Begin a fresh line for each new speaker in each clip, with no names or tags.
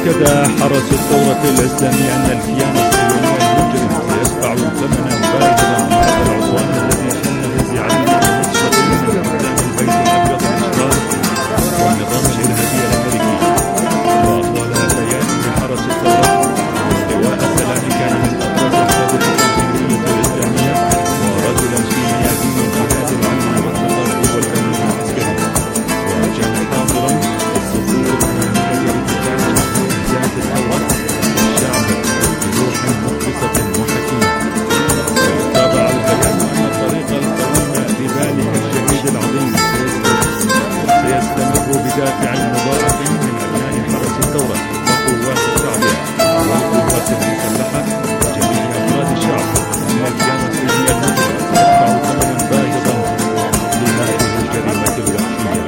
أكد حرس الثورة الإسلامية أن الكيان الصهيوني المجرم سيدفع ثمنا باهظا عن هذا العدوان الذي شن بزعامه المستقيم من قدام البيت الأبيض المشترك والنظام الإرهابي الأمريكي. وأطال بيان حرس الثورة لواء السلام كان من أبرز القادة الصهيونية الإسلامية ورجلا في ميادين الجهاد العلمي والثقافي والأمن العسكري، وكان حاضرا الصفوف الأمامية لدفاع إنجاز الثورة والشعب بروح مخلصة وحكيمة. وتابع البيان أن الطريق القويم لذلك الشهيد العظيم سيستمر بدافع مضاعف من أبناء حرس الثورة وقوات التعبئة والقوات المسلحة وجميع أفراد الشعب، أن الكيان الصهيوني المجرم سيدفع ثمنا باهظا لهذه الجريمة الوحشية.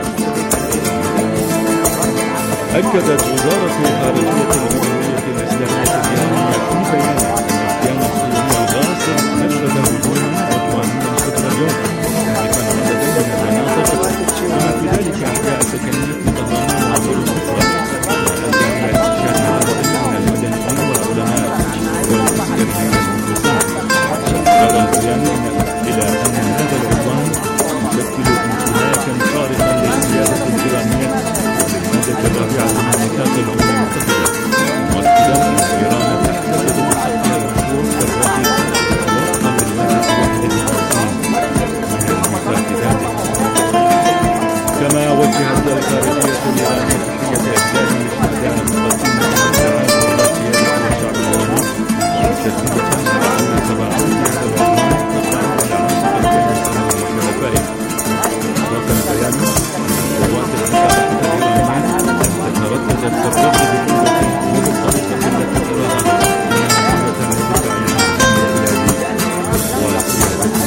أكدت وزارة خارجية الجمهورية الإسلامية الإيرانية في بيان أن الكيان الصهيوني الغاصب نفذ هجوما عدوانيا شبه اليوم مهدفا عددا من المناطق بما في ذلك أحياء سكنية طهران وعبور الصفرة، وأدى إلى استشهاد عدد من المدنيين والعلماء والعسكريين المخلصين. أشار البيان إلى أن هذا العدوان يشكل انتهاكا صارخا للسيادة الإيرانية المادة الرابعة من ميثاق الأمم المتحدة، مؤكدا أن إيران تحتفظ بحقها المشروع كالرئيس وفقا للمادة 51 من الميثاق ذاته. كما وجهت الخارجية الإيرانية تحية إحسان للشهداء المقدمين على سيادة الشعب الإيراني مشددة على تبعات هذا العدوان تقع على عاتق الكيان الصهيوني وحلفائه. أضاف البيان أن القوات المسلحة الإيرانية تتردد في الرفض بقوة وبالطريقة التي تراها مناسبة للدفاع عن البلاد وسيادتها.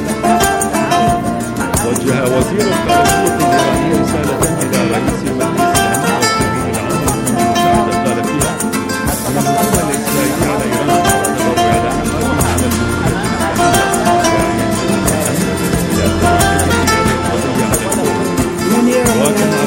وجه وزير الخارجية الإيراني رسالة إلى رئيس مجلس الأمن والسفير العام للمساعدة، قال فيها أن الهجوم الإسرائيلي على إيران يعتبر على حماس على الجمهورية الإسلامية إلى تنفيذ القضية على الكل. وكما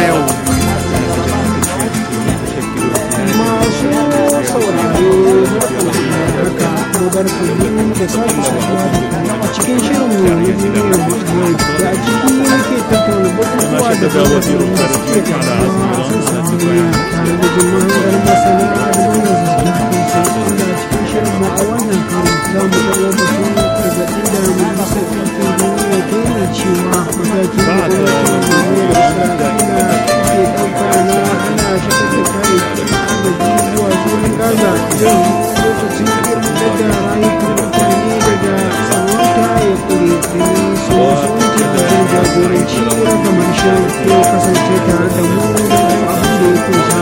cikin shirin da a ciki yake tattauna batutuwa da suke tattaunawa a sassan duniya tare da jimahar masana da nuna zuciya inda cikin shirin ma a wannan karo za mu taɓa batun gargaɗi da majalisar ɗinkin duniya ta yi cewa matakin da gwamnatin jamhuriyar isra'ila ke ɗauka na hana shigar da kayayyakin agaji zuwa cikin gaza zai lokacin kirkir da rayukan mutane daga tsawonta ya kure domin su wanke da jagoranci ragamar shan ko kasance tare da mu don jin abin da ya kusa.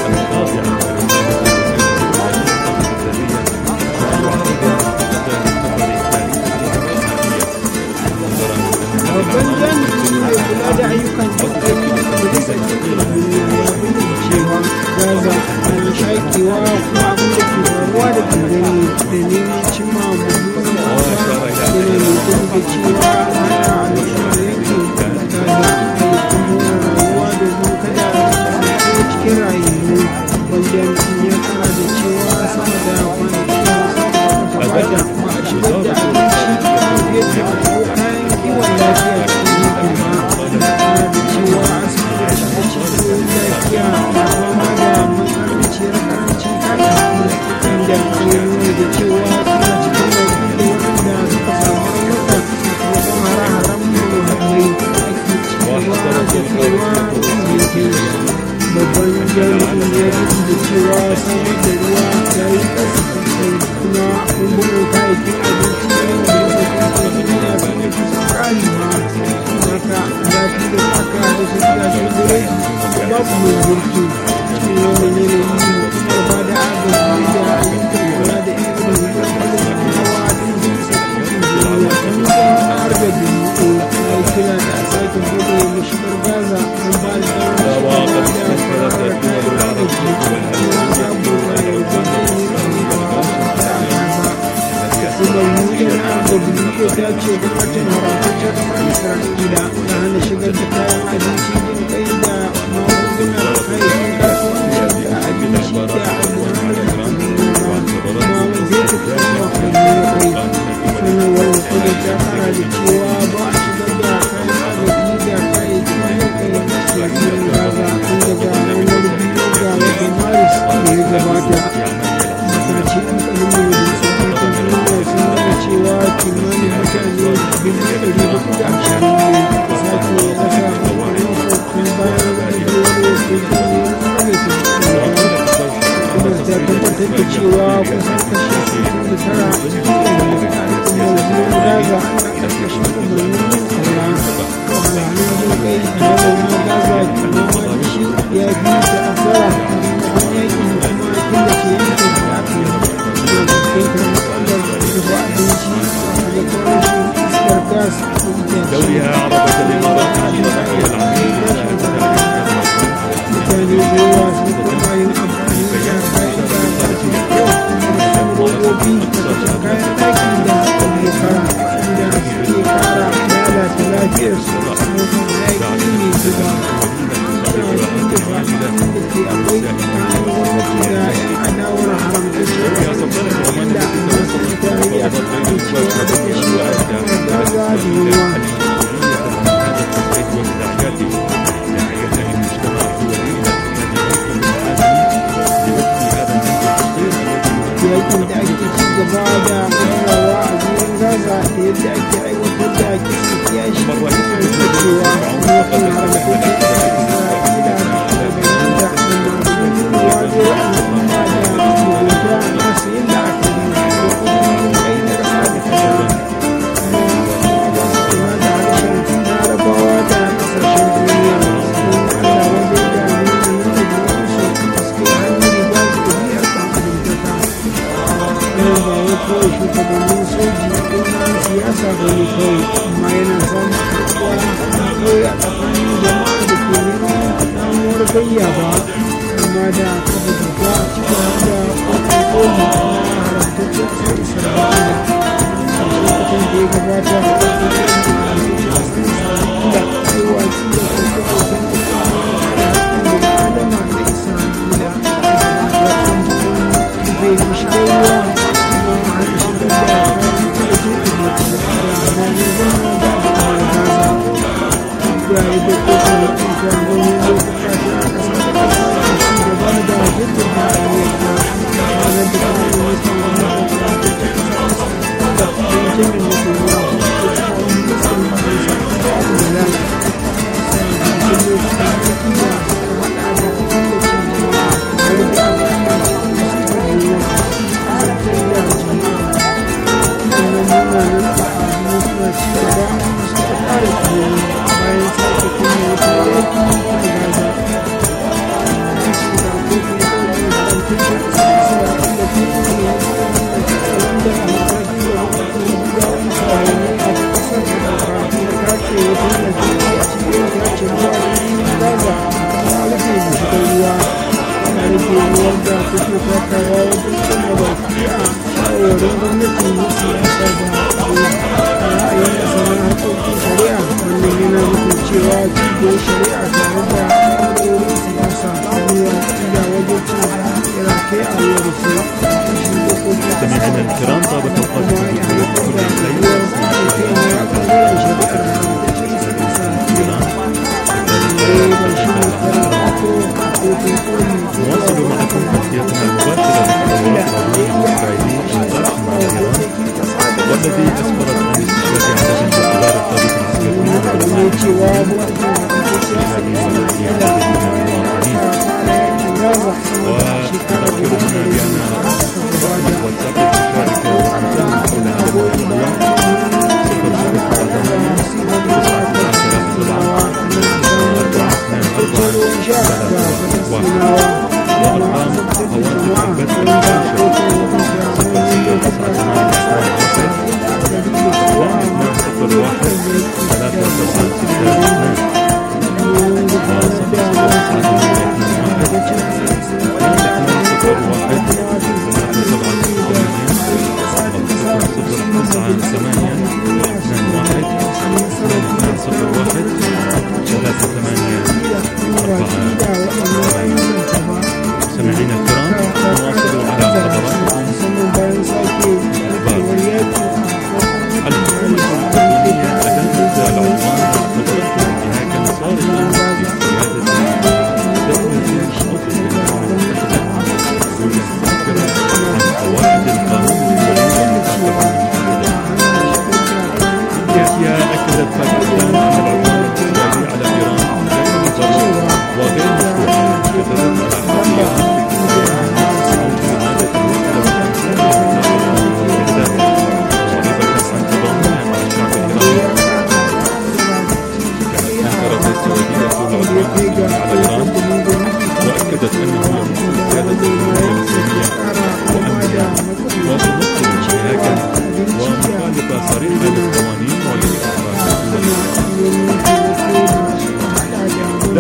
Babban jami'i mai kula da ayyukan tattalin majalisar ɗinkin duniya ya bayyana cewa Gaza na shakewa kuma abin da ke faruwa da gangane da neman cimma mummunan fata yana nufin da cewa hana al'ummar yankin Gaza ayyukan more rayuwa domin kada a kasance cikin rayuwa. Wanda ya kara da cewa sama da kwanaki da gabata ba a shigar da abinci yadda ko kayan kiwon lafiya cikin yankin ba. Da cewa asibitoci da cibiyoyin lafiya na fama da matsananciyar karancin kayayyaki inda ya nuna da cewa suna cikin baki da waɗanda suka samu raunuka sakamakon hare-haren muhammai da ake cikewa da kaiwa yankin. Babban jami'in ya rufe da cewa samar da ruwa ya yi ƙasa sosai kuma rumbunan kayayyakin abinci na majalisar ɗinkin duniya sun yi kusan ƙarewa. Haka zafi da tsaka da su gidajen biredi babu mai zurfi cikin wannan yanayi hukumar ba da agaji da ayyukan kula da ilimin rubutar falastinawa da majalisar ɗinkin duniya ta nuna har da biyu na yi kira da a sake bude mashigar gaza don ba da damar shigar da kwararra kayan agaji kuma sabuwar yarjejeniyar da ba su ta a gaza. Hukumar Union Arab ta ce gwamnatin haramtaccen ƙasar Isra'ila ta hana shigar da kayan abinci jin kai da magunguna da kayayyakin kasuwanci da abinci
دولها عربة الإمارات الشرعية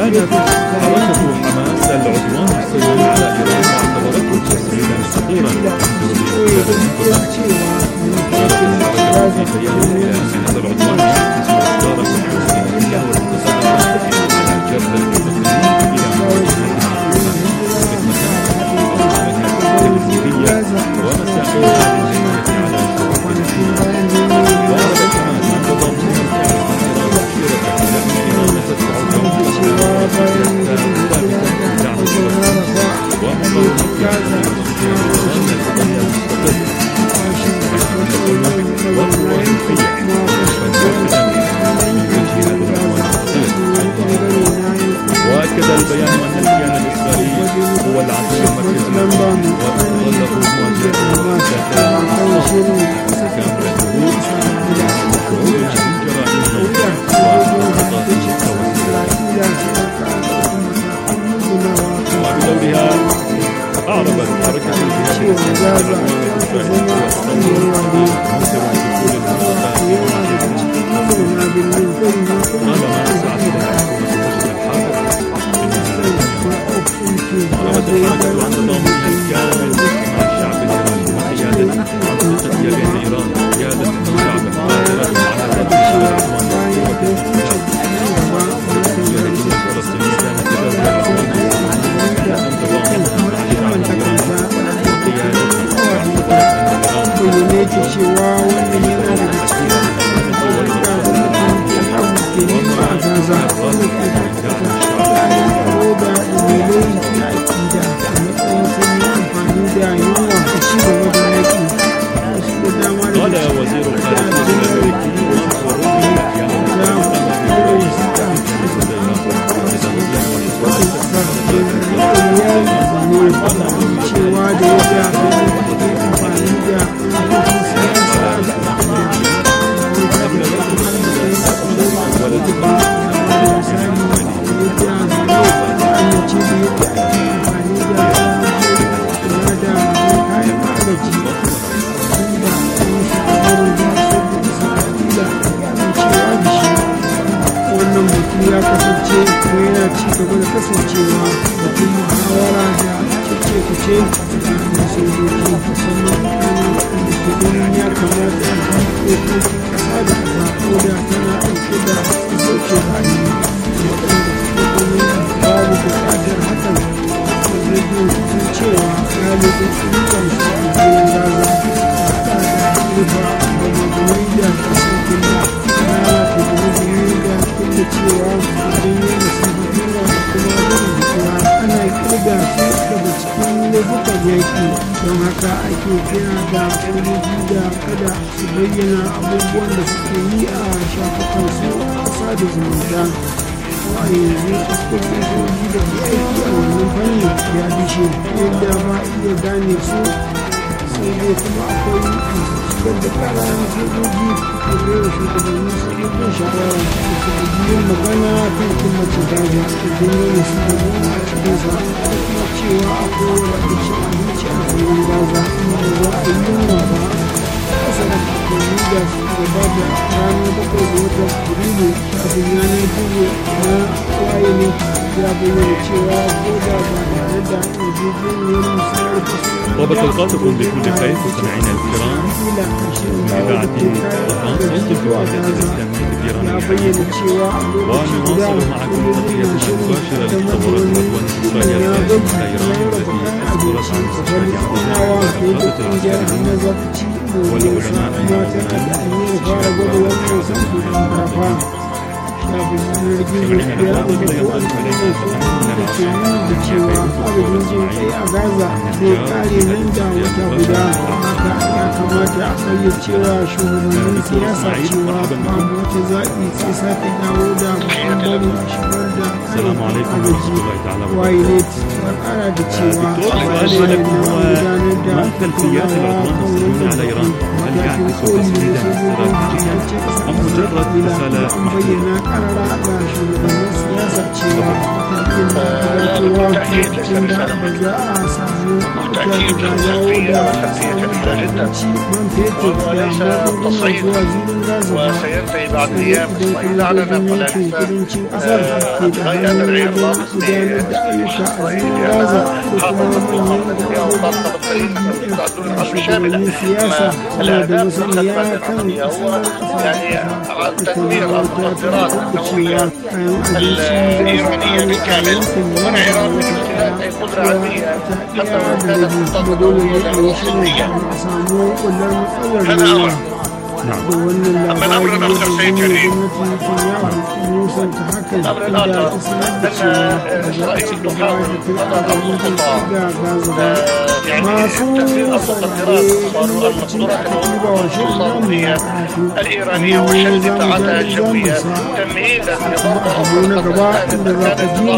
كانت حركة حماس العدوان الصهيوني على إيران واعتبرته تسليما خطيرا في بيانه أن هذا العدوان يعكس أفكار الصهيونية والاقتصاد المنطقي على جبهة المسلمين إلى ومساعي هذه الجماعة على وعرضت حماس عن تضامنها وأكد البيان أن الكيان الإسرائيلي هو العنصر المركزي وتتطلب مواجهة كاملة الجهود من جرائمه وبدورها أعربت حركة الجهاد وبتلقاتكم بكل خير مستمعينا الكرام من إذاعة وطن صوت الجمهورية الإسلامية الإيرانية ونواصل معكم تغطيتنا المباشرة لتطورات العدوان الإسرائيلي على إيران التي أصدرت عن استشهاد عبد العزيز والعلماء السلام عليكم ورحمة الله تعالى ما خلفيات العدوان الصهيوني على إيران؟ هل يعكس تسديدا استراتيجيا أم مجرد رسالة محدودة؟
siyasar cewa matakin da gabatarwa lokacin da ba za a samu da jawo da samun abinci man fetur da magunguna zuwa zirin gaza ba idan kuma yanke kudancin kasar ke da hannun wajen gudanar da ayyuka a zirin gaza da kuma manyan shugabannin siyasa ana da masaniya kan
تدمير المخدرات النووية الإيرانية بالكامل وإيران من خلال أي قدرة علمية حتى وإن كانت تنتظر الوصولية. هذا أمر. أما الأمر الآخر سيد كريم، الأمر الآخر أن إسرائيل تحاول وضع الخطة يعني تدمير المخدرات والمقدرات النووية الإيرانية وشل دفاعاتها الجوية تمهيدا لضرب المخدرات بالكامل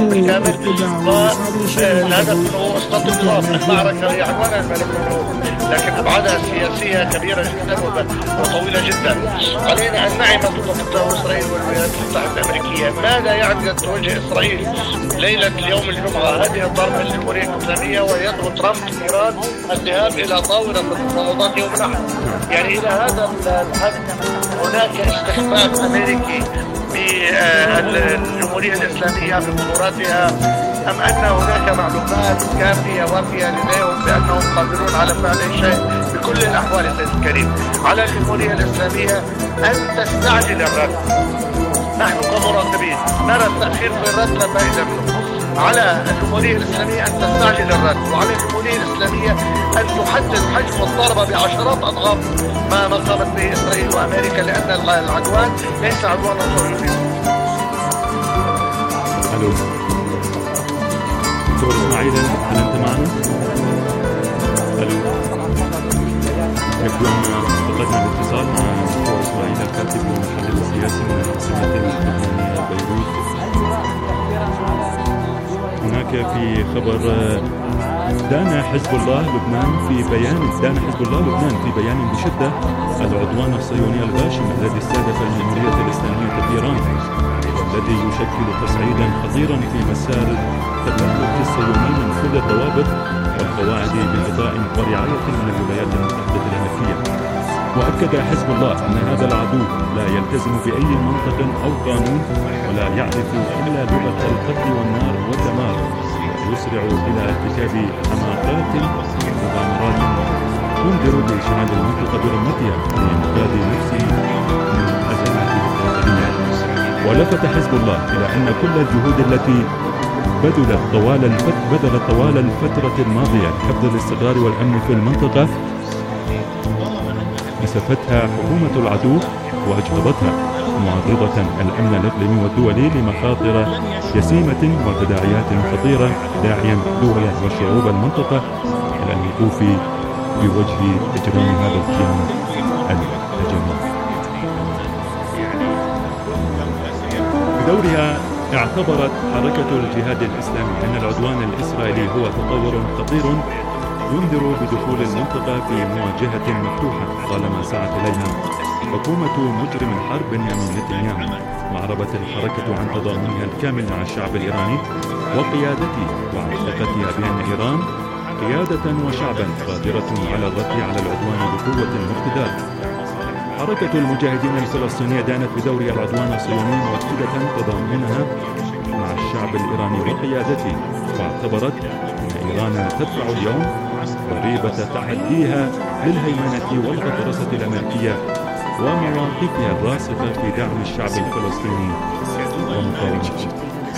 والهدف هو استطلاع المعركة هي عنوانها الملك الملوك، لكن أبعادها السياسية كبيرة جدا وطويلة جدا. علينا أن نعي ما تطلق إسرائيل والولايات المتحدة الأمريكية. ماذا يعني أن توجه إسرائيل ليلة اليوم الجمعة هذه الضربة للجمهورية الإسلامية ويدعو ترامب إيران الذهاب إلى طاولة المفاوضات يوم الأحد؟ يعني إلى هذا الحد هناك استخفاف أمريكي بالجمهورية الإسلامية بقدراتها، أم أن هناك معلومات كافية وافية لديهم بأنهم قادرون على فعل شيء؟ بكل الأحوال سيد الكريم على الجمهورية الإسلامية أن تستعجل الرد. نحن كمراقبين نرى التأخير في الرد لا فائدة منه. على الجمهورية الإسلامية أن تستعجل الرد، وعلى الجمهورية الإسلامية أن تحدد حجم الضربة بعشرات أضعاف ما قامت به إسرائيل وأمريكا، لأن العدوان ليس عدوانا صهيونيا.
ألو دكتور إسماعيل، هل أنت معنا؟ ألو، يبدو أن فقدنا الاتصال مع دكتور إسماعيل الكاتب والمحلل السياسي من العاصمة اللبنانية بيروت. هناك في خبر دان حزب الله لبنان في بيان بشدة العدوان الصهيوني الغاشم الذي استهدف الجمهورية الإسلامية في إيران، الذي يشكل تصعيدا خطيرا في مسار تملك الصهيوني من كل الضوابط والقواعد بغطاء ورعاية من الولايات المتحدة الأمريكية. وأكد حزب الله أن هذا العدو لا يلتزم بأي منطق أو قانون ولا يعرف إلا لغة القتل والنار والدمار، ويسرع إلى ارتكاب حماقات ومغامرات تنذر بإشعال المنطقة برمتها لإنقاذ نفسه من أزمات الداخلية. ولفت حزب الله إلى أن كل الجهود التي بذلت طوال الفترة الماضية لحفظ الاستقرار والأمن في المنطقة نسفتها حكومة العدو وأجهضتها، معرضة الأمن الإقليمي والدولي لمخاطر جسيمة وتداعيات خطيرة، داعيا دول وشعوب المنطقة إلى الوقوف بوجه إجرام هذا الكيان الهجمي. بدورها اعتبرت حركة الجهاد الإسلامي أن العدوان الإسرائيلي هو تطور خطير ينذر بدخول المنطقة في مواجهة مفتوحة طالما سعت إليها حكومة مجرم الحرب بنيامين نتنياهو، وعربت الحركة عن تضامنها الكامل مع الشعب الإيراني وقيادته وعن ثقتها بأن إيران قيادة وشعبا قادرة على الرد على العدوان بقوة واقتدار. حركة المجاهدين الفلسطينية دانت بدورها العدوان الصهيوني مؤكدة تضامنها مع الشعب الإيراني وقيادته، واعتبرت أن إيران تدفع اليوم ضريبة تحديها للهيمنة والغطرسة الأمريكية ومواقفها الراسخة في دعم الشعب الفلسطيني ومقاومته.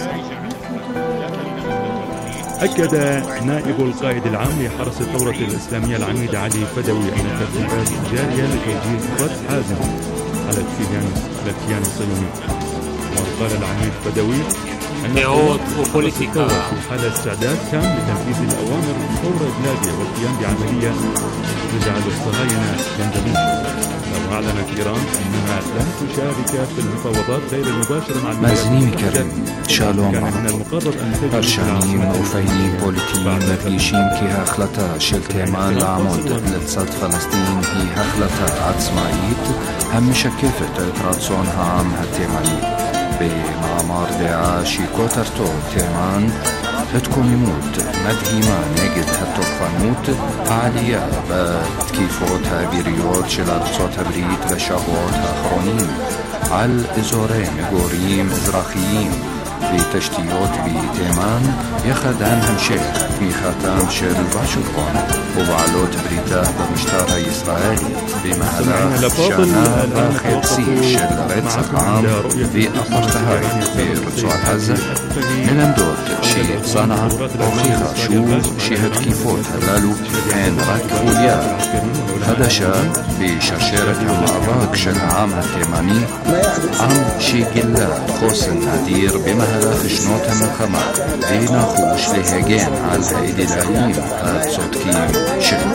أكد نائب القائد العام لحرس الثورة الإسلامية العميد علي فدوي أن الترتيبات جارية لتوجيه رد حازم على الكيان الصهيوني. وقال العميد فدوي أن الثورة في حالة استعداد تام لتنفيذ الأوامر فور إبلاغها والقيام بعملية تجعل الصهاينة يندمون. لو أعلنت إيران أنها لن تشارك في المفاوضات غير المباشرة مع
مازنين كرم شالوم هرشانيم وفيني بوليتيم مفيشيم كي هخلتا شلتمان لعمود لتصد فلسطين هي هخلتا عدسمايت هم مشكفة تراتسونها عام هتيماني بمعما מאמר דעה שכותרתו תימן התקוממות מדהימה נגד התוקפנות, העלייה בתקיפות האוויריות של ארצות הברית בשבועות האחרונים על אזורי מגורים אזרחיים ותשתיות בתימן, יחד עם המשך תמיכתם של וושינגטון ובעלות בריתה במשטר הישראלי במהלך שנה וחצי של רצח עם ואפרטהייד ברצועת עזה, מלמדות שצנעא הוכיחה שוב שהתקיפות הללו הן רק חוליה חדשה בשרשרת המאבק של העם התימני, עם שגילה חוסן אדיר במהלך שנות המלחמה ונחוש להגן על האידיאלים הצודקים שלו.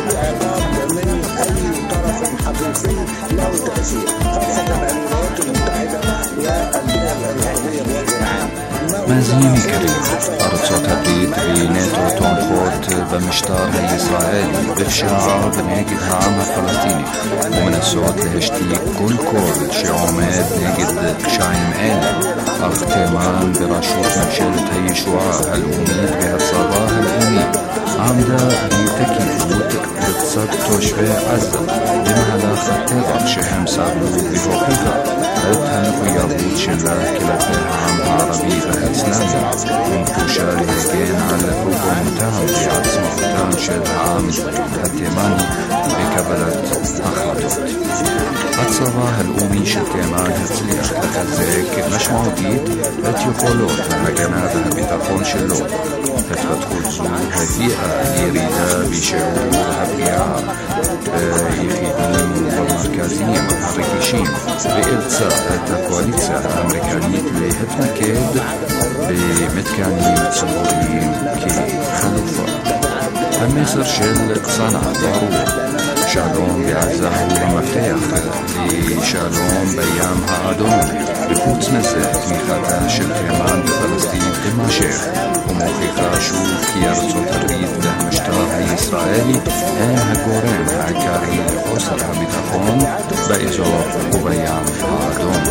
מאזינים יקרים, ארצות הברית ונאט"ו תומכות במשטר הישראלי בפשיעה ונגד העם הפלסטיני ומנסות להשתיק כל קול שעומד נגד פשעים אלה, אך תימן בראשות ממשלת הישועה הלאומית והצבא הלאומי עמדה בתקיפות לצד תושבי עזה במהלך הטבח שהם סבלו והוכיחה את המחויבות שלה כלפי העם הערבי והאסלאמי ונחושה להגן על ריבונותם ועצמאותם של העם התימני בקבלת החלטות. הצבא הלאומי של תימן הצליח לחזק משמעותית את יכולות ההגנה והביטחון שלו. התפתחות זו הביאה לירידה בשיעור הפגיעה ביחידים ובמרכזים הרגישים ואילצה את הקואליציה האמריקנית להתמקד במתקנים ציבוריים כחלופה. המסר של צנעא ברור: שלום בעזה הוא המפתח לשלום בים האדום, וחוץ מזה תמיכתה של תימן בפלסטין תימשך ומוכיחה שוב כי ארצות הברית והמשטר הישראלי הם הגורם העיקרי לחוסר הביטחון באזור ובים האדום.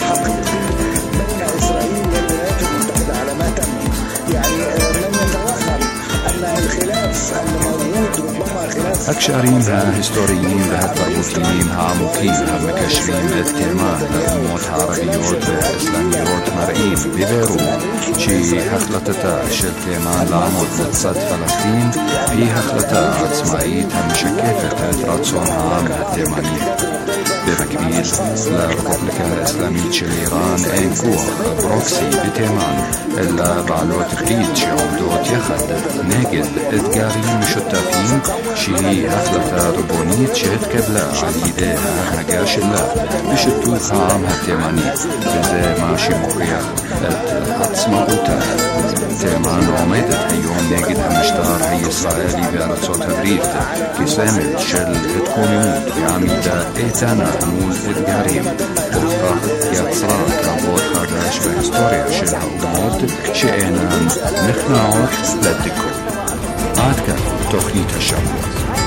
הקשרים ההיסטוריים והתרבותיים העמוקים המקשרים את תימן לאומות הערביות והאסלאמיות מראים בבירור שהחלטתה של תימן לעמוד לצד פלסטין היא החלטה עצמאית המשקפת את רצון העם התימני. במקביל לרפובליקה האסלאמית של איראן אין כוח ברוקסי בתימן, אלא בעלות ברית שעומדות יחד נגד אתגרים משותפים שהיא החלטה ריבונית שהתקבלה על ידי ההנהגה שלה בשיתוף העם התימני, וזה מה שמוכיח את עצמאותה. תימן עומדת היום נגד המשטר הישראלי בארצות הברית כסמל של התקוממות ועמידה איתנה מול אתגרים, ובכך יצרה קרבות חדש בהיסטוריה של האומות שאינן נכנעות לדיכוי. עד כאן תוכנית השבוע.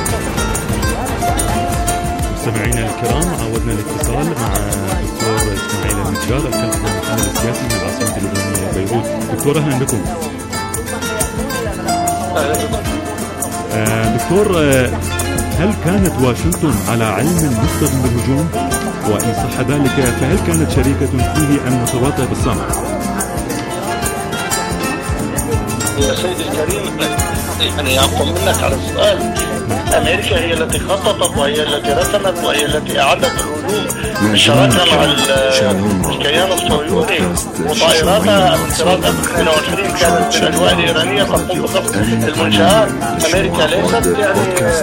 مستمعينا الكرام، عاودنا الاتصال مع دكتور اسماعيل النجار الكاتب والمحلل السياسي من العاصمة اللبنانية بيروت. دكتور أهلا بكم. دكتور، هل كانت واشنطن على علم مسبق بالهجوم؟ وإن صح ذلك فهل كانت شريكة فيه أم متواطئة بالصمت؟
يا سيدي الكريم، يعني أقوم منك على السؤال. أمريكا هي التي خططت وهي التي رسمت وهي التي أعدت الهجوم بالشراكة مع الكيان الصهيوني، وطائراتها انفراد 22 كانت من الأجواء الإيرانية تقوم بضبط المنشآت. أمريكا ليست يعني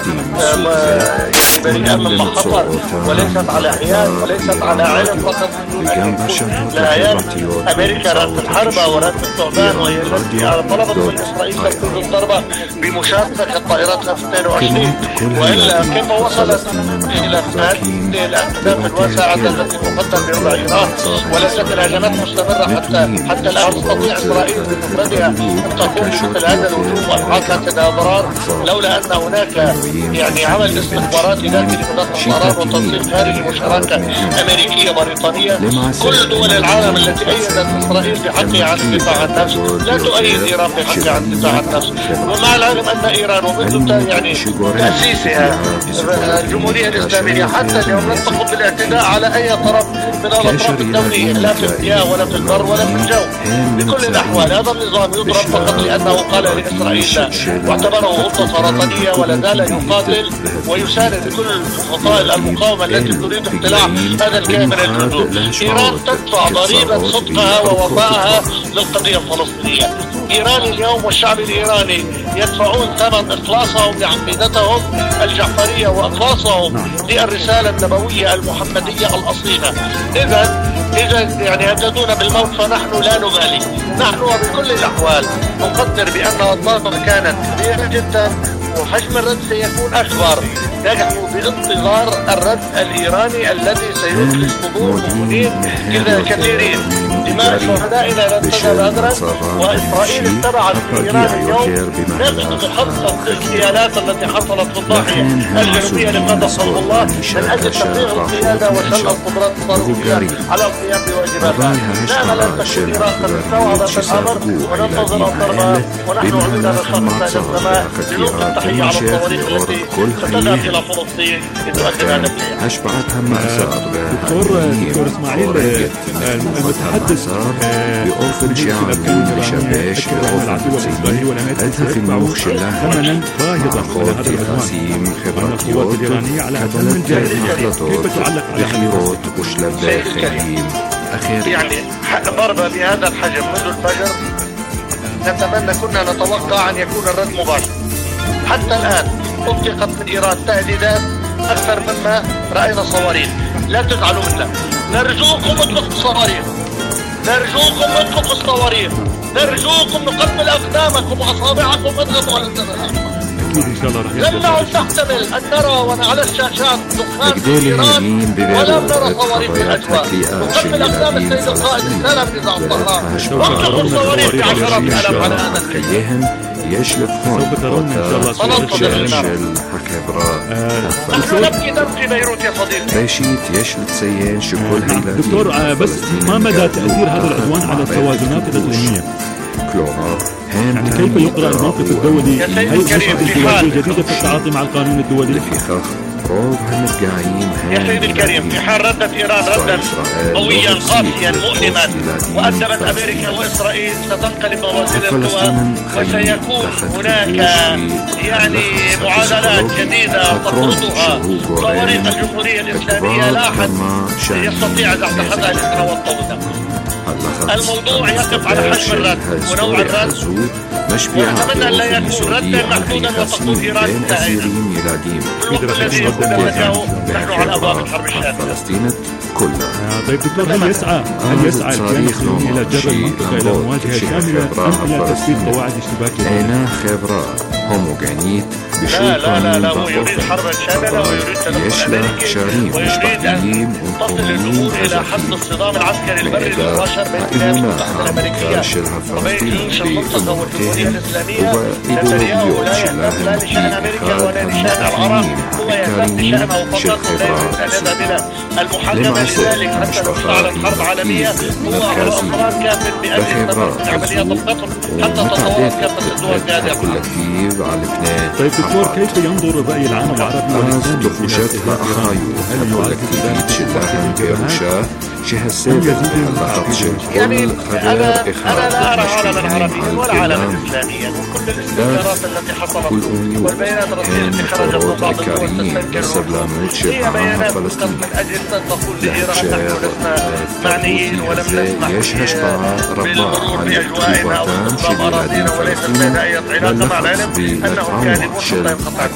بريئة من مخاطر، وليست على حياد وليست على علم فقط. لا، أمريكا رأت الحرب ورأت الثعبان، وهي التي طلبت من إسرائيل تنفيذ الضربة بمشاركة الطائرات F-22 فلسطين، وإلا كيف وصلت إلى هذه الأهداف الواسعة التي تقدم بوضع إيران؟ وليست الهجمات مستمرة حتى لا تستطيع إسرائيل بمفردها أن تقوم بمثل هذا الهجوم وإلحاق هكذا أضرار لولا أن هناك يعني عمل استخباراتي داخلي من الطيران وتنظيم خارجي وشراكة أمريكية بريطانية. كل دول العالم التي أيدت إسرائيل بحقها عن الدفاع عن النفس لا تؤيد إيران بحقها عن الدفاع عن النفس. ومع العلم أن إيران ومنذ يعني تأسيسها الجمهورية الإسلامية حتى اليوم لم تقم بالاعتداء على أي طرف من الأطراف الدولية، لا في المياه ولا في البر ولا في الجو. بكل الأحوال هذا النظام يضرب فقط لأنه قال لإسرائيل لا، واعتبره غلطة سرطانية، ولا زال يقاتل ويساند كل فصائل المقاومة التي تريد اقتلاع هذا الكيان من الجذور. إيران تدفع ضريبة صدقها ووفائها للقضية الفلسطينية. إيران اليوم والشعب الإيراني يدفعون ثمن إخلاصهم لعقيدتهم الجعفرية وإخلاصهم للرسالة النبوية المحمدية الأصيلة. إذا يعني يهددون بالموت فنحن لا نبالي. نحن وبكل الأحوال نقدر بأن الضربة كانت كبيرة جدا وحجم الرد سيكون أكبر. نحن بانتظار الرد الإيراني الذي سيخلص صدور المؤمنين كثيرين. دماء شهدائنا لن تذهب هدرا، وإسرائيل اتبعت في إيران اليوم نفس محطة الاغتيالات التي حصلت في الضاحية الجنوبية لقادة حزب الله من أجل تفريغ القيادة وشل القدرات الصاروخية على القيام بواجباتها. نأمل أن تكون إيران قد استوعبت الأمر وننتظر الضربة، ونحن عندنا نشاط السماء لنلقي التحية على الصواريخ التي ستذهب إلى فلسطين لتؤدي هذا الشيء.
أشبعتها مأساة
دكتور إسماعيل المتحدث
بأوفر شعبي لشباش أدها في المخش
ثمنا باهظا على هذا العنوان القوات الإيرانية على أتم الجاهزية. كيف تعلق على
بخيروت وشلب خليم أخير
يعني ضربة بهذا الحجم منذ الفجر نتمنى كنا نتوقع أن يكون الرد مباشر. حتى الآن أطلقت من إيران تهديدات أكثر مما رأينا صواريخ. لا تزعلوا منا، نرجوكم اطلقوا الصواريخ، نرجوكم اطلقوا الصواريخ، نرجوكم نقبل أقدامكم وأصابعكم اضغطوا على الزمن. لم تحتمل أن نرى على الشاشات دخان في إيران ولم نرى صواريخ في الأجواء. نقبل أقدام السيد القائد السلام نزاع الطهران واطلقوا الصواريخ بعشرات الآلاف على هذا الشيء.
يشلف هون
نحن نبكي دم في بيروت يا صديقي.
بيشيت يشلف سيان شكل هيلا.
دكتور بس ما مدى تأثير هذا العدوان على التوازنات الإقليمية؟ يعني كيف يقرأ الموقف الدولي؟ هل نشرت الدول الجديدة في التعاطي مع القانون الدولي؟
يا سيدي الكريم، في حال ردت إيران ردا قويا قاسيا مؤلما وأدبت أمريكا وإسرائيل ستنقلب موازين القوى وسيكون هناك يعني معادلات جديدة تطردها صواريخ الجمهورية الإسلامية. لا أحد يستطيع أن يتحدى الإسراء والطوسة. الموضوع يقف على حجم الرد ونوع الرد، ونتمنى أن لا يكون ردا محدودا وتقول إيران انتهينا. الوقت الذي يكون نتجاهه نحن على أبواب الحرب الشاملة.
طيب دكتور، هل يسعى الكيان الصهيوني إلى جر المنطقة إلى مواجهة شاملة أم إلى تثبيت قواعد اشتباك؟ لا هو يريد حربا شاملة ويريد تدخل أمريكي ويريد أن تصل الأمور إلى حد الصدام العسكري البري المباشر بين الولايات المتحدة الأمريكية وبين جيوش المنطقة والجمهورية الإسلامية. نتنياهو لا لشأن أمريكا ولا لشأن العرب، هو يهتم بشأنه فقط ولا يريد أن يذهب إلى المحاكمة. لذلك حتى لو اشتعلت حرب عالمية هو أصرار كافٍ بأن يستمر في عمليات القتل حتى تتطور كافة الدول النادرة. طيب دكتور، كيف ينظر الرأي العام العربي والإسلامي إلى استهداف إيران؟ هل يعد ذلك
يعني أنا لا أرى عالما عربيا ولا عالما إسلاميا. كل الاستنكارات التي حصلت والبيانات الرسمية التي خرجت من بعض الدول تستنكر هي بيانات فقط من أجل أن تقول لإيران نحن لسنا معنيين ولم نسمح بالمرور بأجوائنا أو استقرار أراضينا وليست لنا أي علاقة مع العلم أنهم كاذبون حتى ينقطع.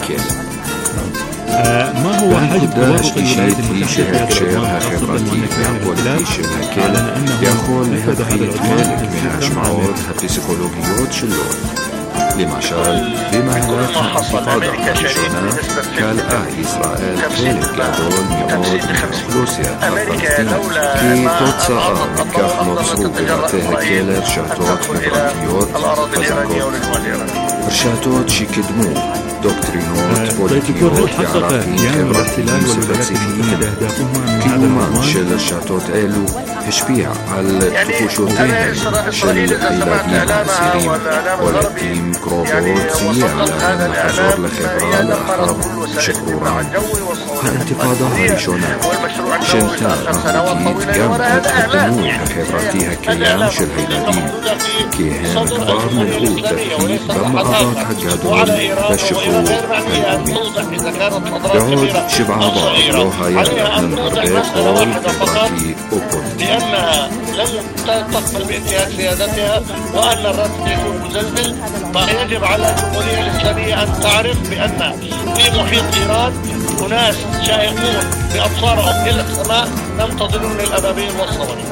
ما هو حجم تورط الولايات المتحدة في هذا العدوان، خاصة وأن كيان الاحتلال أعلن أنه نفذ هذا العدوان
למשל, במהלך האינתיפאדה הראשונה כלאה ישראל חלק גדול מאוד מהאוכלוסייה הפלסטינית. כתוצאה מכך נוצרו בבתי הכלא רשתות חברתיות חזקות, רשתות שקידמו דוקטרינות פוליטיות וערכים חברתיים ספציפיים. קיומם של רשתות אלו השפיע על תחושותיהם של הילדים האסירים, ולעתים קרובות סייע להם לחזור לחברה לאחר שחרורם. האינתיפאדה הראשונה שינתה מהותית גם את הדימוי החברתי הקיים של הילדים, כי הם כבר מילאו תפקיד במאבק הגדול לשחרור הלאומי. בעוד שבעבר לא היה להם הרבה קול חברתי ופוליטי.
لأنها لن تقبل بانتهاك سيادتها وأن الرد يكون مزلزل، فيجب على الجمهورية الإسلامية أن تعرف بأن في محيط إيران أناس شائقون بأبصارهم إلى السماء ينتظرون الأبابيل والصواريخ.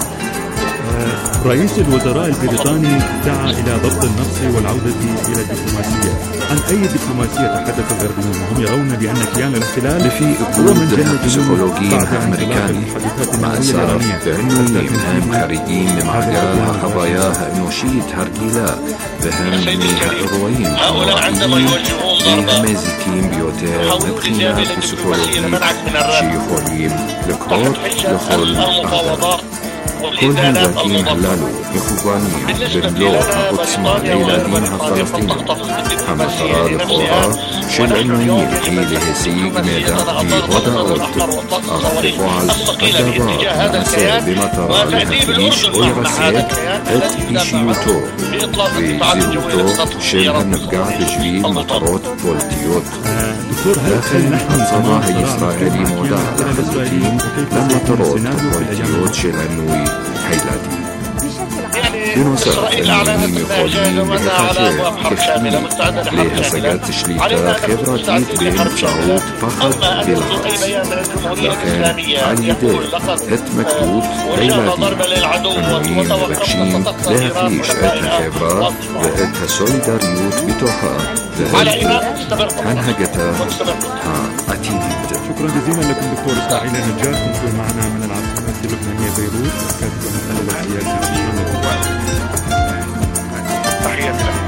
رئيس الوزراء البريطاني دعا إلى ضبط النفس والعودة إلى الدبلوماسية. عن أي دبلوماسية تحدث الغربيون وهم يرون بأن كيان الاحتلال
לפי איגוד הפסיכולוגים האמריקני, מאסר ועינויים הם חריגים ממעגל החוויה האנושית הרגילה, והם מהאירועים הנוראים והמזיקים ביותר מבחינה פסיכולוגית שיכולים לקרות לכל אדם. כל הנזקים הללו מכוונים במלוא העוצמה לילדים הפלסטינים. המטרה לכאורה של עינויים היא להשיג מידע והודעות, אך בפועל הדבר נעשה במטרה להחליש או לרסק את אישיותו וזהותו של הנפגע בשביל מטרות פוליטיות. לכן הצבא הישראלי מודע לחלוטין למטרות הפוליטיות של עינוי הילדים. בנוסף, עינויים יכולים להיחשב ככלי להשגת שליטה חברתית באמצעות פחד ולחץ. לכן, על ידי התמקדות בילדים, עינויים מבקשים להחליש את החברה ואת הסולידריות בתוכה והנהגתה העתידית.
شكرا جزيلا لكم دكتور إسماعيل النجار، كنتم معنا من العاصمة اللبنانية بيروت، كاتب المحلل السياسي
تحياتي لكم.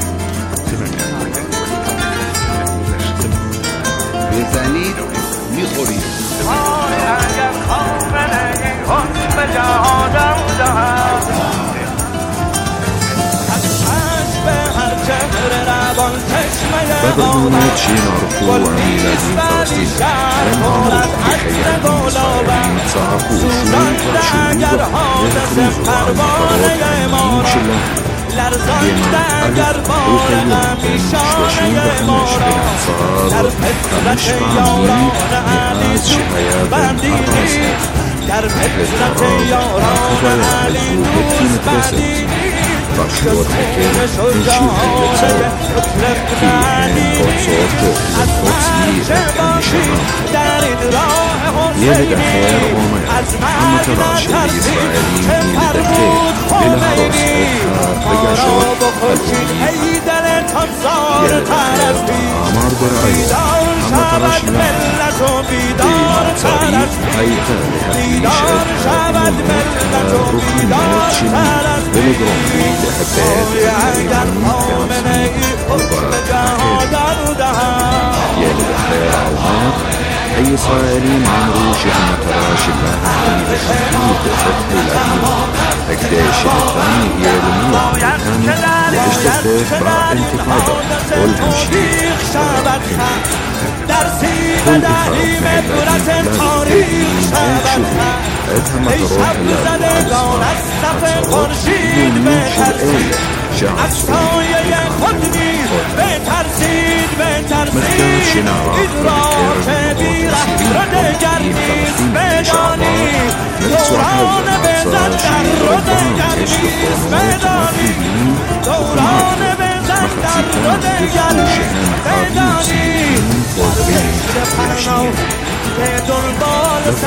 بزنید میخورید.
ببرنامج نعرفوا عن ميلادين فلسطين لنعرف بحياة إسرائيل صعقوا شهود يخرجوا عن مطارات أمنين شلهم بين ألف وخيوم بين 35 بأنصار 5 مئات شهايا بين الرأسات الإضطراب الخبايا الجهود في مدرسة رشوات حكام نشوف الجزائر في قدسات القدس يلد أخير أمير أما تراش الإسرائيليين يلدكتين للهرس إدها بجاشوت الأمنيين يلد أخير أمار برأيه أما تراش بمعصاريف هيتا لهديش إدها بمهمتها ركنات شنين بالجرم لحبات الأمنيين يلد أخير أمار أي إسرائيليين عمرو شبه تراش اللاهين بحدود فتح الأمين أكداش الثاني هي الموع الثاني لاشتفاف انتفاضة والهمشير كل إخراف عبادين لازم شوفي أدها مطروح لابو على أكثرات يومين شرقية شعب سوري مكان شنعراق بالكيرن ومسيرين فلسطين شعبار نفسه هذا الأعصار شيء ربهم يشلقون ومتمثلين وخمات مخصيكا جفتو شهان حابيب سيدين وضعين وعشنين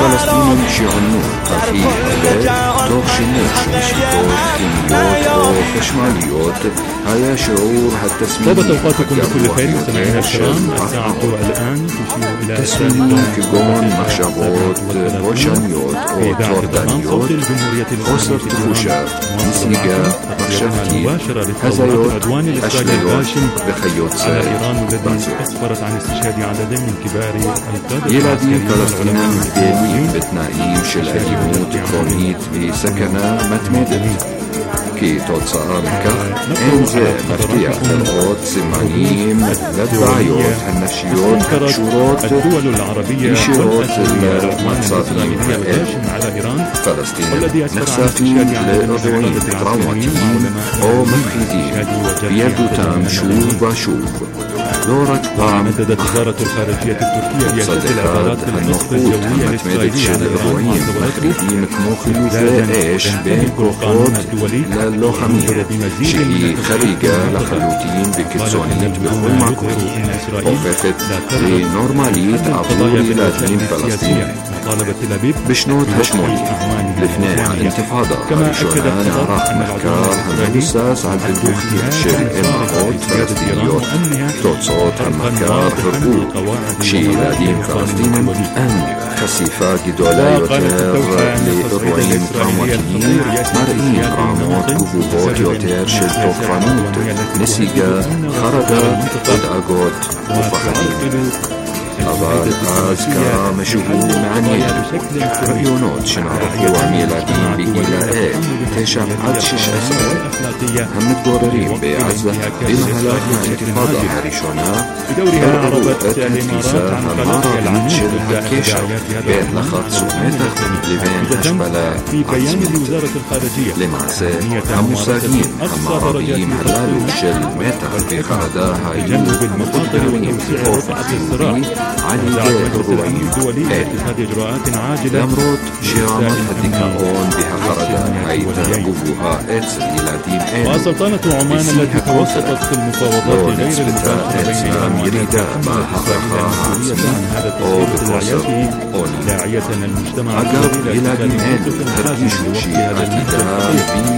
الفلسطينيين شعنون في أولاد تغشنوش نشيكوت كميوت الخشماليات هيا شعور هالتسمية
طابت أوقاتكم بكل خير مستمعينا الكرام. الساعة الآن تشير إلى
تسمية كجون مخشبات بولشانيوت أو توردانيوت خسر تخوشات نسيجا مخشبتين هزايوت أشليوت بخيوت
على إيران التي أسفرت عن استشهاد عدد من كبار القادة
يلادين فلسطينيين دينيين بتناقيم شل أليموت كرونيت بسكنة متمدد كي توتصار كخ انزا مفتيح فرقات سمانيم للدعيوت هالنفشيوت شروط
الدول العربية
بشروط المقصادين
على إيران
فلسطين نخسافين لإرضوين تراوماتيين أو مفخيدين بيدو تام شوب وشوب دورة
مددت وزارة الخارجية التركية رئاسة العبارات بالنصف الجوية الإسرائيلية على إيران
مخرجين مخموخي زائش بين كوخوت للوخمية شيء خريجة لخلوتين بكتسونيت بكل معقول وقفت لنورمالية عبور لادين فلسطين بشنود هشموني لفناء انتفاضة شونان عراق محكار همدساس عن الدوخي شيء إمارات فلسطينيوت توتصوت المكار هربوط شيء لادين فلسطين أن خسيفة جدولايوتر لإروين قاموتيين مرئين قاموت كبوبوت يوتر شل توفانوت نسيجا خردا ودأغوت وفحرين أباد آزكا مشهور معنية ريونوت شنعرفوا ميلادين بجيلاء تشع عد شش أسئلة هم متضررين بعزة بمهلاكنا انتفاضة هريشونا برعو اتنفيسة همارة بنشل هكيشة بين لخط سومتخ لبين أشبلا عزمت لمعسى هموساقين همارة بمهلالو شل متخ بخردا هايو متضررين بأوفا علي الروعين
اتخاذ إجراءات عاجلة
لمروت شرامة الدكاؤون بها خردا هيدا قبوها إتس ميلادين
وسلطنة عمان التي توسطت في المفاوضات غير المباشرة بين إيران
يريدا ما حقها أو بتوسط
داعية المجتمع
أقاب ميلادين هرقيشو شيء أكيدا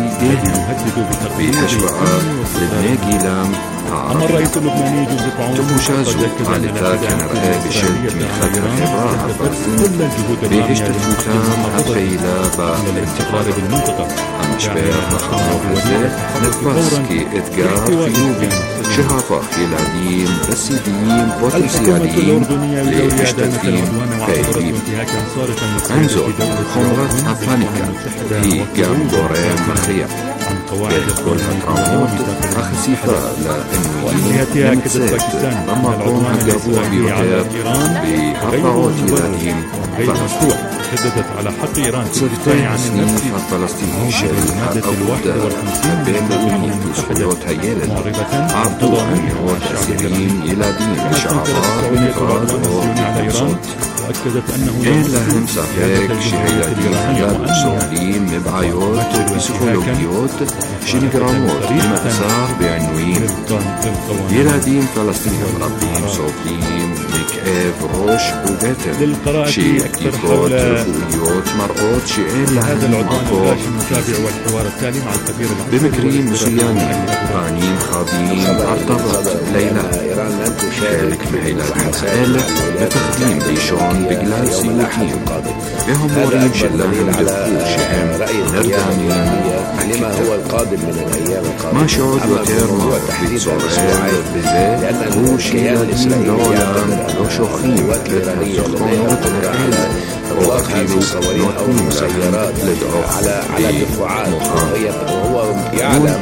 بأشبعة لبناقيلام
أما الرئيس اللبناني جوزيف عون
تموشازو علتا كان رأي بشلت من خطر خبراها فلسطين بيشتفوتان هفيلا
بالاستقرار بالمنطقة
أمشبير نخانو هزي نتبس كي إتقار في نوبي شهافة خلاليين رسيديين بوتنسياليين ليشتفين فايدين أنزو خمرت هفانيكا هي قام دورين مخيا كل هالراموت أخسيفة لأنويين نمتسات لما قوم هجابوا بيوتير بهرعوت يلادين فلسطين
شددت على حق إيران
صرتين سنين الفلسطيني شريحة أبودا بين الوحيد وسخويوت هيالد عبدو أميوت أسيرين يلادين بشعبات ونفراد وبيتنصوت
وأكدت أنه
إن لهم سافيك شهيلادين هيال سوريين مبعيوت بسخولوكيوت شنجراموت بمأسار بعنوين يلادين فلسطين ربين صوتين مكئف روش وبتن شيء كيفوت رفويوت مرقوت شيئين
هذا
لهم
العدوان
أقوى
الباشا المتابع والحوار التالي مع الخبير
بمكرين مسياني بانين خابين ارتبط ليلى شارك مهيلة الحسائل بتقديم بيشون بجلال سيوتين بهم مورين شلالين بفقور شئم نردانين
لما هو القادم من الأيام القادمة
ما شعود وتيرما بتصورين بذات هو شيئين دولا لو شوخين بتحسخونوت العيلة
وأخذوا صواريخ أو مسيرات على دفعات وهو يعلم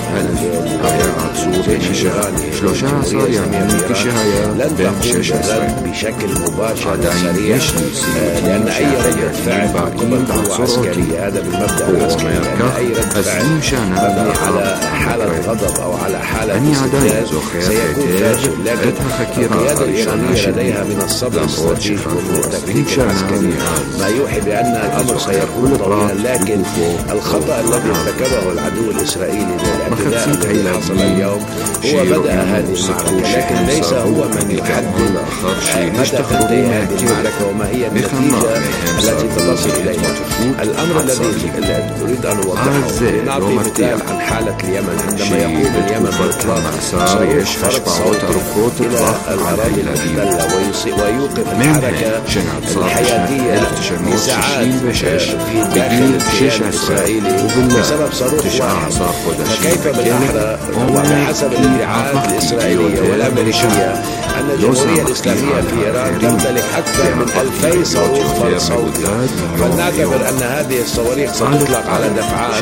شلوشا صار يعني كشهاية
لن تقوم بشكل مباشر سريع لأن أي رد فعل قبل عسكري هذا بالمبدأ العسكري لأن أي رد فعل مبني على حالة غضب أو على حالة استفزاز سيكون فاشل لكن القيادة الإيرانية لديها من الصبر الصديق والتكتيك العسكري ما يوحي بأن الأمر سيكون طويلا لكن الخطأ الذي ارتكبه العدو الإسرائيلي بالاعتداء الذي حصل اليوم اليوم هو بدأ هذه المعركة، لكن ليس هو من يحدد متى تنتهي هذه المعركة وما هي النتيجة التي تصل إليها. الأمر الذي أريد أن أوضحه، نعطي مثال عن حالة اليمن عندما يقوم اليمن بإطلاق صاروخ فرد صوته إلى الأراضي المحتلة ويوقف الحركة الحياتية لساعات في داخل الكيان الإسرائيلي بسبب صاروخ واحد. فكيف بالأحرى وبحسب الادعاءات الإسرائيلية والأمريكية أن الجمهورية الإسلامية في إيران تمتلك أكثر من 2000 صاروخ فرد صوتي، فلنعتبر أن هذه الصواريخ ستطلق على دفعات.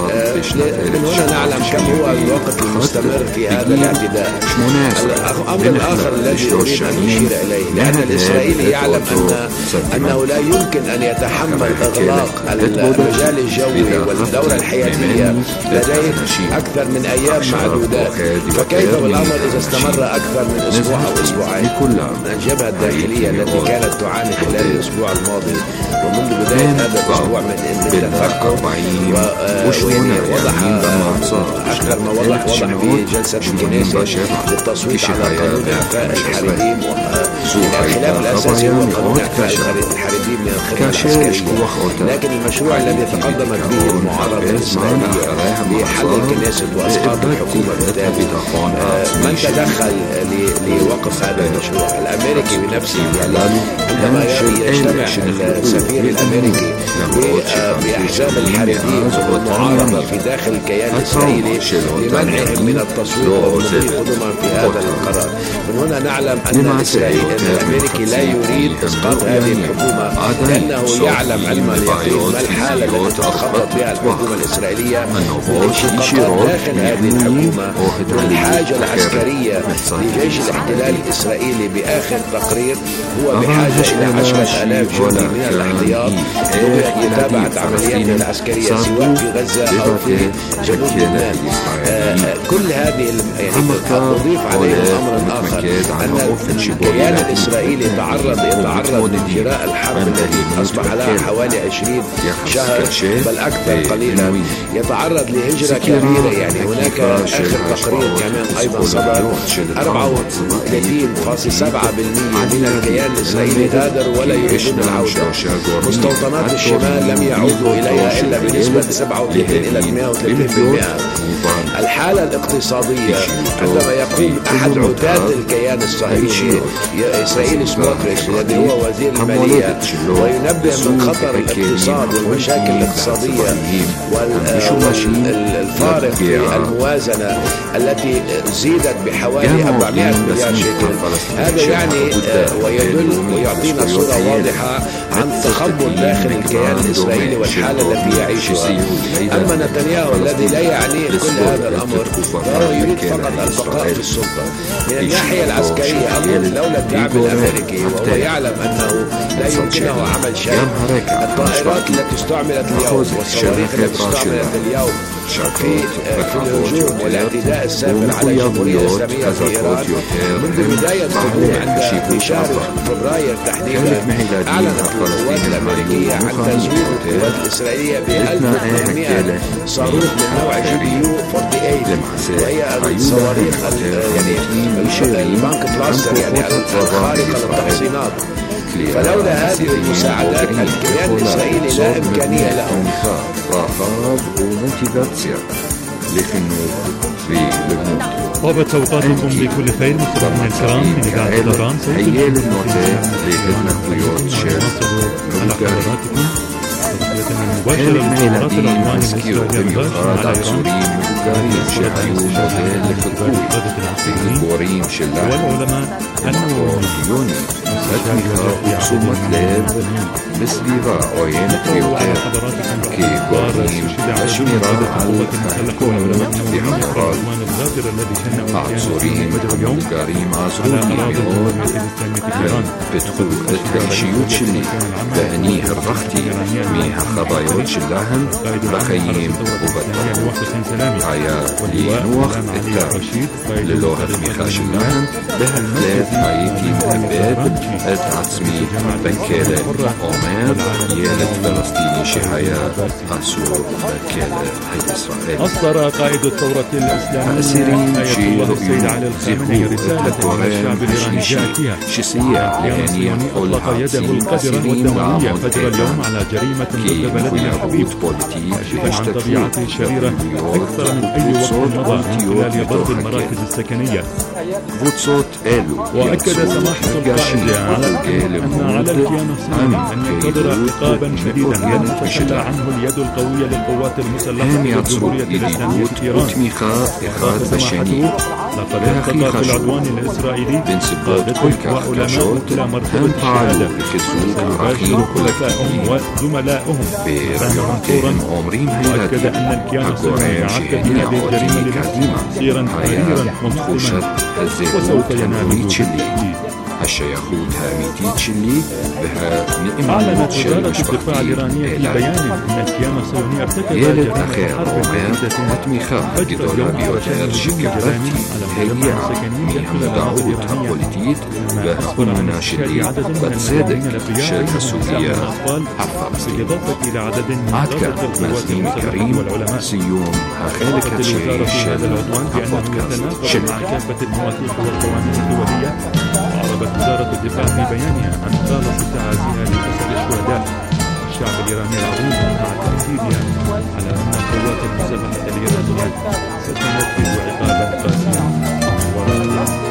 من هنا نعلم كم هو الوقت المستمر في هذا الاعتداء. الأمر الآخر الذي أريد أن أشير إليه، لأن الإسرائيلي يعلم أنه لا يمكن أن يتحمل إغلاق المجال الجوي والدورة الحياتية لديه أكثر من أيام معدودات، فكيف بالأمر إذا استمر أكثر من أسبوع أو أسبوعين؟ الجبهة الداخلية التي كانت تعاني خلال الأسبوع الماضي ومنذ بداية هذا الأسبوع من التفكك ووضح أكثر ما وضح في جلسة الكنيسة للتصويت على قانون إعفاء الحريديم. الخلاف الأساسي هو قانون إعفاء الحريديم من الخدمة العسكرية، لكن المشروع الذي تقدمت به المعارضة الإسرائيلية لحل الكنيسة وإسقاط الحكومة بالتالي من تدخل لوقف هذا المشروع؟ الأمريكي بنفسه. عندما يجتمع السفير الأمريكي بأحزاب الحريديم والمعارضة في داخل الكيان الإسرائيلي لمنعهم من التصويت والمضي قدما في هذا القرار، من هنا نعلم أن الأمريكي لا يريد إسقاط هذه الحكومة، لأنه يعلم علم اليقين ما الحالة التي تتخبط بها الحكومة الإسرائيلية من انشقاقات داخل هذه الحكومة والحاجة العسكرية لجيش الاحتلال الإسرائيلي. بآخر تقرير هو بحاجة إلى 10,000 جندي من الاحتياط لمتابعة عملياته العسكرية سواء في غزة أو في جنوب لبنان. كل هذه أضيف عليه أمر آخر، أن الكيان الإسرائيلي تعرض لجراء الحرب التي أصبح لها حوالي 20 شهر بل أكثر قليلا، يتعرض لهجرة كبيرة. يعني هناك آخر تقرير كمان أيضا صدر 34.7% من الكيان الإسرائيلي غادر ولا يريدون العودة. مستوطنات الشمال لم يعودوا إليها إلا بنسبة 37 إلى 38%. الحالة الاقتصادية عندما يقوم أحد عتاة الكيان الصهيوني إسرائيل سموتريتش الذي هو وزير المالية وينبه من خطر الاقتصاد والمشاكل الاقتصادية والفارق في الموازنة التي زيدت بحوالي 400 مليار شيكل، هذا يعني ويدل ويعطينا صورة واضحة عن تخبط داخل الكيان الإسرائيلي والحالة التي يعيشها. أما نتنياهو الذي لا يعنيه كل هذا الأمر فهو يريد فقط البقاء في السلطة. من الناحية العسكرية لولا الدعم الأمريكي وهو يعلم أنه لا يمكنه عمل شيء، الطائرات التي استعملت اليوم والصواريخ التي استعملت اليوم في الهجوم والاعتداء السافر على الجمهورية الإسلامية في إيران منذ بداية الهجوم عند شهر فبراير تحديدا، أعلنت القوات الأمريكية عن تزويد القوات الإسرائيلية ب1800 صاروخ من نوع GBU-48 وهي الصواريخ البانك بلاستر يعني الخارقة للتحصينات. فلولا هذه المساعدات الكيان الإسرائيلي لا إمكانية له.
طابت أوقاتكم بكل خير مستمعينا الكرام من إذاعة طهران صوت على حضراتكم مباشرة من قناة العنوان والعلماء النوويون
בסביבה עוינת ביותר כגורמים לשמירת העקרונות והמורל. העצורים המבוגרים עזרו לי מאוד פיתחו את האישיות שלי ואני הרווחתי מהחוויות שלהם בחיים ובתרבות. היה لنوخ التاريخ للوهة ميخاشلان بهالبلاد هايتي مهباد اتعتصمي بنكالة عمر يالت فلسطيني شحياة أسور بنكالة هاي إسرائيل.
أصدر قائد الثورة الإسلامية آية الله السيد علي الخامنئي رسالة إلى الشعب الإيراني جاء فيها لأن الصهيوني أطلق يده القذرة والدموية فجر اليوم على جريمة ضد بلدنا الحبيب كاشفا عن طبيعته الشريرة أكثر من أي وقت مضى من خلال ضرب المراكز السكنية. وأكد سماحة القائد أن على الكيان الصهيوني أن يقدر عقابا شديدا لن تتخلى عنه اليد القوية للقوات المسلحة للجمهورية الإسلامية في إيران. قال سماحته لقد ارتقى في العدوان الإسرائيلي قادة وعلماء إلى مرتبة الشهادة سيباشر خلفائهم وزملائهم رهنا منصورا. وأكد أن الكيان الصهيوني أعد في هذه الجريمة لنفسه سيرا حريرا ومسلما وسوف ينال التأكيد.
الشيخوت هاميتي تشلي بها نئمة.
أعلنت وزارة الدفاع الإيرانية في بيان أن الكيان الصهيوني ارتكب جريمة حرب
تميخا جدولا بيوتر شكرتي هي عميها داود هابوليتيت بهكونا شلي بتصدق شركة سورية حفظتي عدكا مزنين كريم سيوم هخالك
الوزارة في هذا العدوان بأنه يتناقض مع كافة المواثيق والقوانين الدولية. وأعربت وزارة الدفاع في بيانها عن خالص تعازيها لأسر الشهداء الشعب الإيراني العظيم مع تأكيدها على أن القوات المسلحة الإيرانية ستنفذ عقابا قاسيا ورادعا.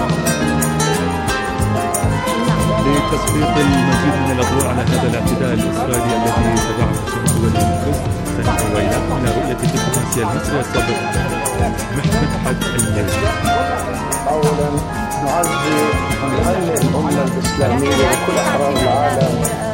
لتسليط المزيد من الأضواء على هذا الاعتداء الإسرائيلي الذي تبعه سمو ولي القدس نستمع إليكم إلى رؤية الدبلوماسية المصرية السابق مدحت الليثي.
أولا نعزي ونهنئ الأمة الإسلامية وكل أحرار العالم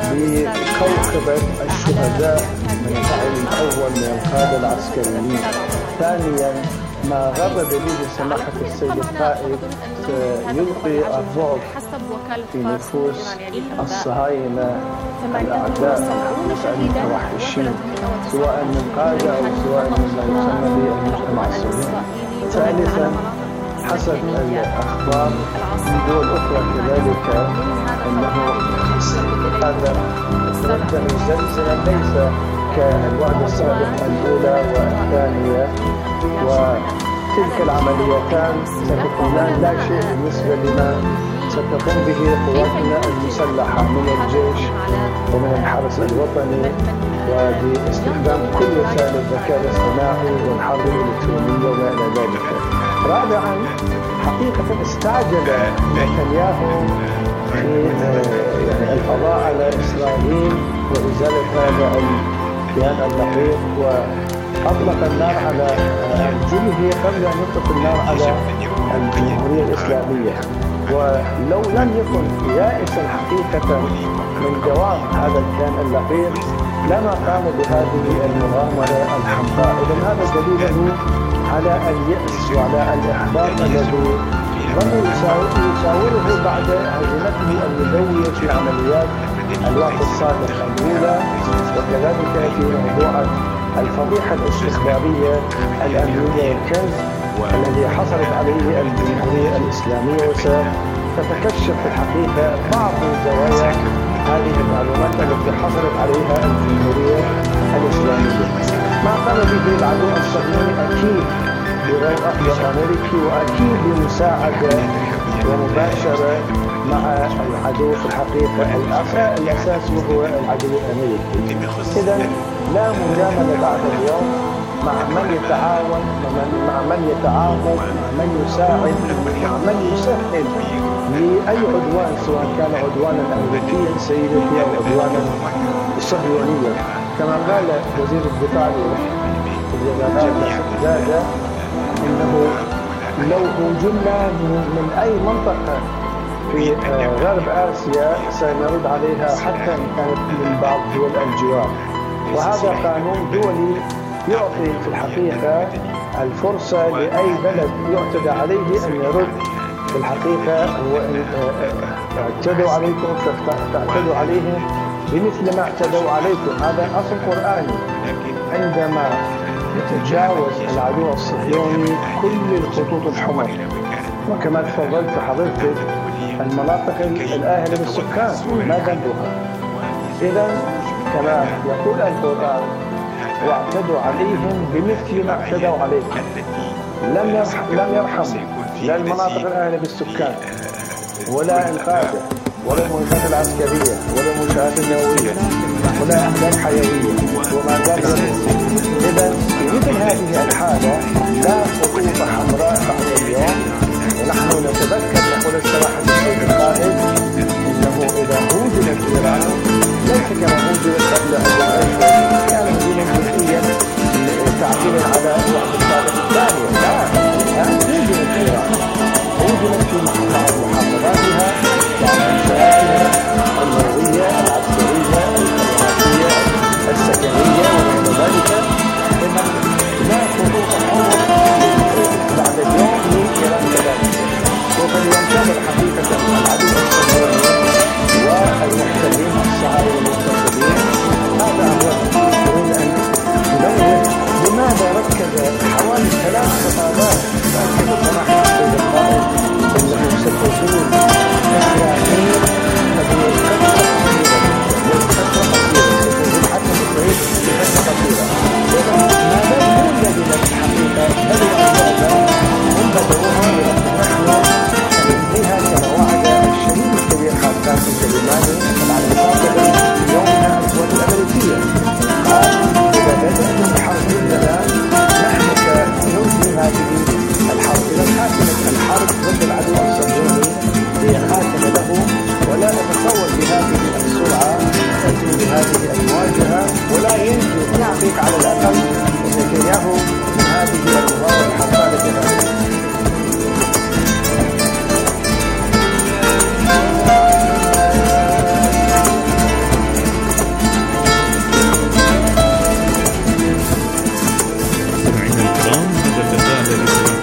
بكوكبة الشهداء من الفعل الأول من القادة العسكريين. ثانيا ما غرد به سماحة السيد القائد سيلقي الرعب في نفوس الصهاينة الأعداء المتوحشين سواء من قادة أو سواء من ما يسمى بالمجتمع الصهيوني. ثالثا حسب الأخبار من دول أخرى كذلك أنه هذا تبدأ الزلزلة ليس كالوعد السابق الأولى والثانية، وتلك العمليتان ستكونان لا شيء بالنسبة لما ستقوم به قواتنا المسلحة من الجيش ومن الحرس الوطني وباستخدام كل وسائل الذكاء الاصطناعي والحرب الإلكترونية وما إلى ذلك. رابعا حقيقة استعجل نتنياهو في القضاء على إسرائيل وإزالة هذا الكيان اللحيق وأطلق النار على أرجله قبل أن يطلق النار على الجمهورية الإسلامية. ولو لم يكن يائسا حقيقة من جواب هذا الكيان اللحيق لما قاموا بهذه المغامرة الحمقاء. إذن هذا دليل على اليأس وعلى الإحباط الذي ظنوا يساوره بعد هزيمته المدوية في عمليات الوقت الصادق الأولى، وكذلك في موضوع الفضيحة الاستخبارية الأمنية والكنز الذي حصلت عليه الجمهورية الإسلامية. وستتكشف في الحقيقة بعض زوايا هذه المعلومات التي حصلت عليها الجمهورية الإسلامية. ما قام به العدو الصهيوني أكيد بغير أخذ أمريكي وأكيد بمساعدة ومباشرة مع العدو في الحقيقة الأساس وهو العدو الأمريكي. إذن لا مجاملة بعد اليوم مع من يتعاون مع من يتعاقد مع من يساعد مع من يسهل لأي عدوان سواء كان عدوانا أمريكيا سيدتي أو عدوانا صهيونيا. كما قال وزير الدفاع زاد إنه لو هجمنا من أي منطقة في غرب آسيا سنرد عليها حتى إن كانت من بعض دول الجوار. وهذا قانون دولي يعطي في الحقيقة الفرصة لأي بلد يعتدى عليه أن يرد في الحقيقة. وإن اعتدوا عليكم فاعتدوا عليهم بمثل ما اعتدوا عليكم. هذا أصل قرآني. عندما يتجاوز العدو الصهيوني كل الخطوط الحمر. وكما تفضلت حضرتك المناطق الآهلة بالسكان ما ذنبها. إذا كما يقول القرآن واعتدوا عليهم بمثل ما اعتدوا عليكم. لم يرحم لا المناطق الآهلة بالسكان ولا القادة ولا المؤسسات العسكرية ولا المنشآت النووية ولا أهداف حيوية وما زال. إذا في مثل هذه الحالة لا خطوط حمراء بعد اليوم. ونحن نتذكر نقول الصراحة السيد القائد إنه إذا هوجمت إيران ليس كما هوجمت قبل أن كان هجوما جزئيا تعبيرا على وعد السابق الثانية. لا، الآن هوجمت إيران، هوجمت في محافظاتها ومنشآتها النووية العسكرية الدبلوماسية السكنية وغير ذلك. لا خطوط حمراء بعد اليوم لإيران كذلك. سوف ينتظر حقيقة العدو الصهيوني والمحتلين الصهاينة المستقبلين. هذا هو يريد أن ينوه لماذا ركز حوالي 3 خطابات تأكد صراحة السيد القائد أنه ستكون إسرائيل تكون فترة قصيرة ستكون حتى إسرائيل بفترة قصيرة. ما دام هم الذين في الحقيقة بدوا أجازة هم بدأوها ونحن ننهيها كما وعد الشهيد الكبير حسان السليماني على مقابل يومنا القوات الأمريكية. قال إذا بدأتم الحرب الآن نحن سننهي هذه الحرب. إذا حاكمت الحرب ضد العدو الصهيوني هي حاكمة له، ولا نتصور بهذه السرعة تأتي بهذه المواجهة ولا ينجو يعطيك على الأقل نتنياهو من هذه المباراة الحصالة هذه.
مستمعينا الكرام، هذا اللقاء الذي